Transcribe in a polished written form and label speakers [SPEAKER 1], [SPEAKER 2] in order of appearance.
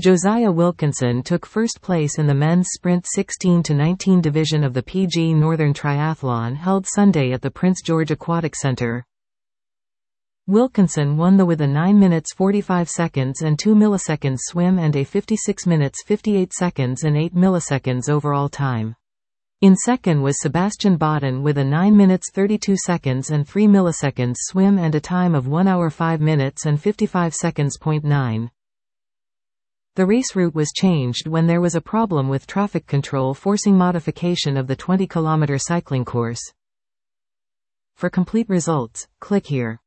[SPEAKER 1] Josiah Wilkinson took first place in the men's sprint 16-19 division of the PG Northern Triathlon held Sunday at the Prince George Aquatic Center. Wilkinson won with a 9 minutes 45 seconds and 2 milliseconds swim and a 56 minutes 58 seconds and 8 milliseconds overall time. In second was Sebastian Boden with a 9 minutes 32 seconds and 3 milliseconds swim and a time of 1 hour 5 minutes and 55 seconds. 9. The race route was changed when there was a problem with traffic control forcing modification of the 20-kilometer cycling course. For complete results, click here.